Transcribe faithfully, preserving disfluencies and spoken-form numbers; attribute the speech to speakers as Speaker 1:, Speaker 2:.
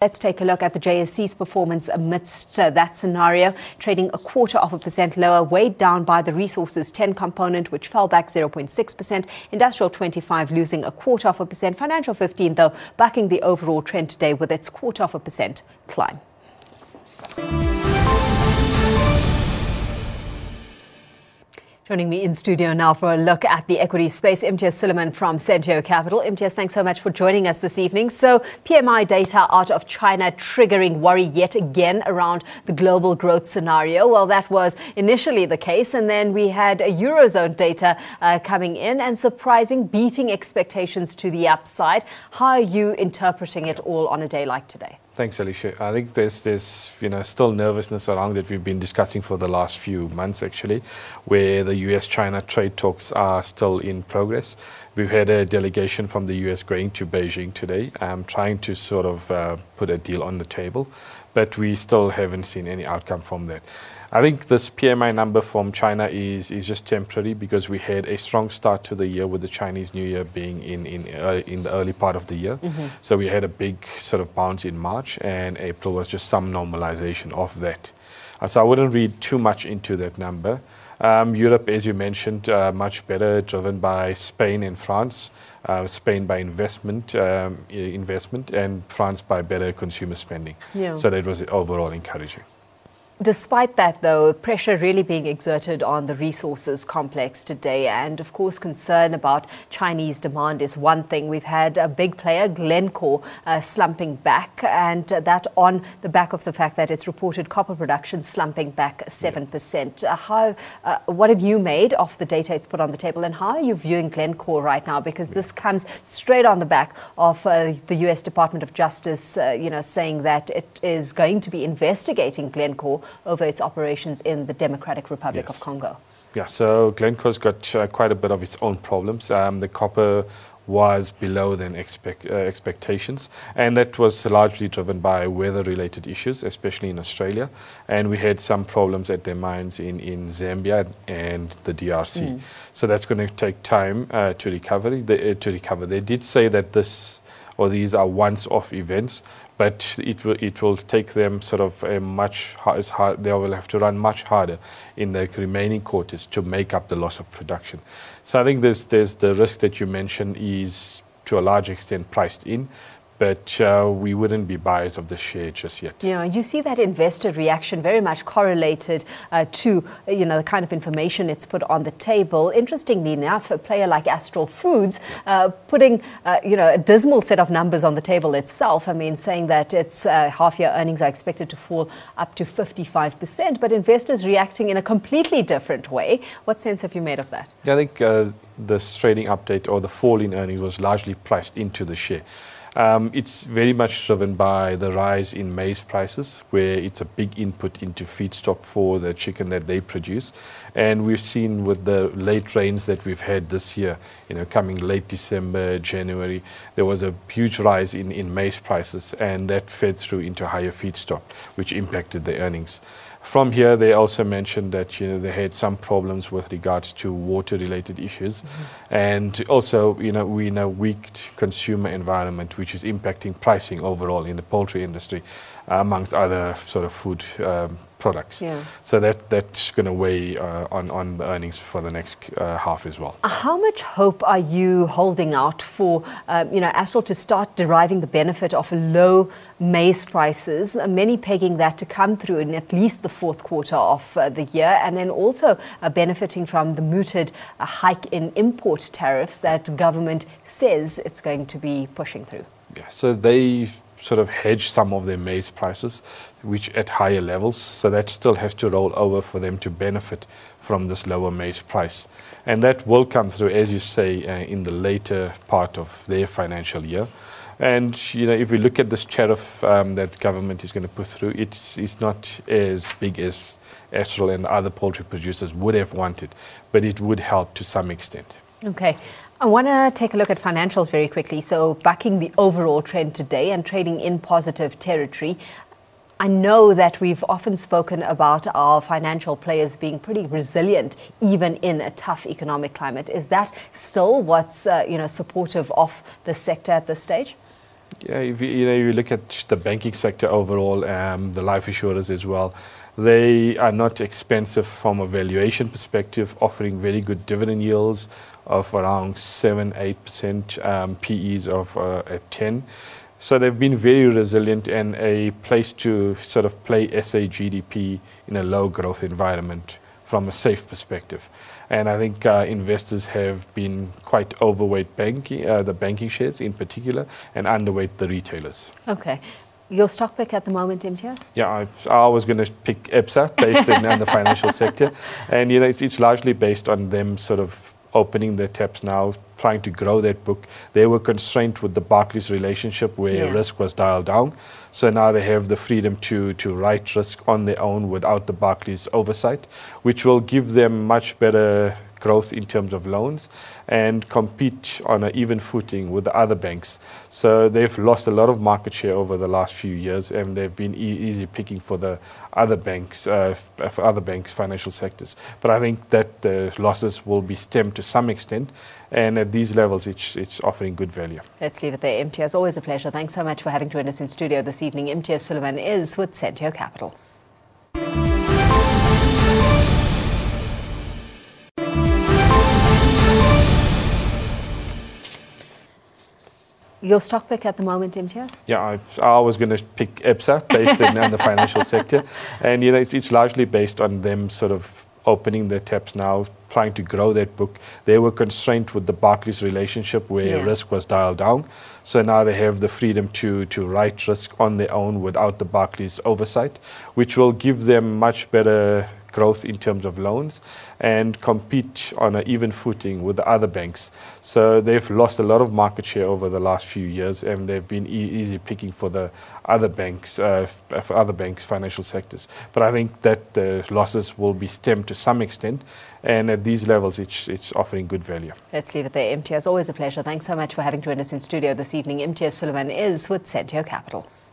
Speaker 1: Let's take a look at the J S E's performance amidst uh, that scenario, trading a quarter of a percent lower, weighed down by the resources ten component, which fell back zero point six percent. Industrial twenty-five losing a quarter of a percent. Financial fifteen, though, backing the overall trend today with its quarter of a percent climb. Joining me in studio now for a look at the equity space, Imtiaz Sooliman from Sentio Capital. Imtiaz, thanks so much for joining us this evening. So P M I data out of China triggering worry yet again around the global growth scenario. Well, that was initially the case, and then we had a Eurozone data uh, coming in and surprising, beating expectations to the upside. How are you interpreting it all on a day like today?
Speaker 2: Thanks, Alicia. I think there's this, you know, still nervousness around that we've been discussing for the last few months, actually, where the U S China trade talks are still in progress. We've had a delegation from the U S going to Beijing today, um, trying to sort of uh, put a deal on the table, but we still haven't seen any outcome from that. I think this P M I number from China is, is just temporary because we had a strong start to the year with the Chinese New Year being in, in, uh, in the early part of the year. Mm-hmm. So we had a big sort of bounce in March, and April was just some normalization of that. Uh, so I wouldn't read too much into that number. Um, Europe, as you mentioned, uh, much better, driven by Spain and France. Uh, Spain by investment, um, investment, and France by better consumer spending. Yeah. So that was overall encouraging.
Speaker 1: Despite that, though, pressure really being exerted on the resources complex today, and of course concern about Chinese demand is one thing. We've had a big player, Glencore, uh, slumping back, and uh, that on the back of the fact that it's reported copper production slumping back seven percent. Uh, how, uh, what have you made of the data it's put on the table, and how are you viewing Glencore right now? Because this comes straight on the back of uh, the U S Department of Justice, uh, you know, saying that it is going to be investigating Glencore over its operations in the Democratic Republic yes. of Congo.
Speaker 2: Yeah, so Glencore's got uh, quite a bit of its own problems. Um, the copper was below than expect, uh, expectations, and that was largely driven by weather-related issues, especially in Australia. And we had some problems at their mines in, in Zambia and the D R C. Mm. So that's going to take time uh, to recover. They, uh, to recover. They did say that this or these are once-off events, but it will it will take them sort of a much as hard. They will have to run much harder in the remaining quarters to make up the loss of production. So I think there's there's the risk that you mentioned is to a large extent priced in, but uh, we wouldn't be buyers of the share just yet.
Speaker 1: Yeah, you see that investor reaction very much correlated uh, to, you know, the kind of information it's put on the table. Interestingly enough, a player like Astral Foods uh, putting, uh, you know, a dismal set of numbers on the table itself. I mean, saying that its uh, half-year earnings are expected to fall up to fifty-five percent, but investors reacting in a completely different way. What sense have you made of that?
Speaker 2: Yeah, I think uh, this trading update or the fall in earnings was largely priced into the share. Um, it's very much driven by the rise in maize prices, where it's a big input into feedstock for the chicken that they produce. And we've seen with the late rains that we've had this year, you know, coming late December, January, there was a huge rise in, in maize prices, and that fed through into higher feedstock, which impacted the earnings. From here, they also mentioned that, you know, they had some problems with regards to water-related issues, mm-hmm. and also, you know, we know weak consumer environment, which is impacting pricing overall in the poultry industry, uh, amongst other sort of food um, products. Yeah. So that that's going to weigh uh, on on the earnings for the next uh, half as well.
Speaker 1: How much hope are you holding out for, uh, you know, Astral to start deriving the benefit of low maize prices? Uh, many pegging that to come through in at least the fourth quarter of uh, the year, and then also uh, benefiting from the mooted uh, hike in import tariffs that government says it's going to be pushing through.
Speaker 2: Yeah. So they sort of hedge some of their maize prices, which at higher levels, so that still has to roll over for them to benefit from this lower maize price. And that will come through, as you say, uh, in the later part of their financial year. And, you know, if we look at this tariff um, that government is going to put through, it's, it's not as big as Astral and other poultry producers would have wanted, but it would help to some extent.
Speaker 1: Okay. I want to take a look at financials very quickly. So backing the overall trend today and trading in positive territory. I know that we've often spoken about our financial players being pretty resilient, even in a tough economic climate. Is that still what's uh, you know supportive of the sector at this stage?
Speaker 2: Yeah, if you, you know, you look at the banking sector overall, um, the life insurers as well, they are not expensive from a valuation perspective, offering very good dividend yields of around seven, eight percent, um, P Es of uh, at ten. So they've been very resilient and a place to sort of play S A G D P in a low growth environment from a safe perspective. And I think uh, investors have been quite overweight banking, uh, the banking shares in particular, and underweight the retailers.
Speaker 1: Okay. Your stock pick at the moment, Imtiaz?
Speaker 2: Yeah, I, I was going to pick EPSA based in, on the financial sector. And, you know, it's, it's largely based on them sort of opening their taps now, trying to grow that book. They were constrained with the Barclays relationship where
Speaker 1: Yeah.
Speaker 2: risk was dialed down. So now they have the freedom to, to write risk on their own without the Barclays oversight, which will give them much better growth in terms of loans and compete on an even footing with the other banks. So they've lost a lot of market share over the last few years, and they've been e- easy picking for the other banks, uh, f- for other banks' financial sectors. But I think that the losses will be stemmed to some extent, and at these levels, it's it's offering good value.
Speaker 1: Let's leave it there. Imtiaz, always a pleasure. Thanks so much for having joined us in studio this evening. Imtiaz Suleiman is with Sentio Capital. Your stock pick at the moment, Imtiaz?
Speaker 2: Yeah, I, I was going to pick EPSA based in on the financial sector. And, you know, it's, it's largely based on them sort of opening their taps now, trying to grow that book. They were constrained with the Barclays relationship where
Speaker 1: Yeah.
Speaker 2: risk was dialed down. So now they have the freedom to, to write risk on their own without the Barclays oversight, which will give them much better growth in terms of loans and compete on an even footing with the other banks. So they've lost a lot of market share over the last few years, and they've been e- easy picking for the other banks, uh, f- for other banks' financial sectors. But I think that the losses will be stemmed to some extent, and at these levels, it's it's offering good value.
Speaker 1: Let's leave it there. Imtiaz, always a pleasure. Thanks so much for having joined us in studio this evening. Imtiaz Suleiman is with Sentio Capital.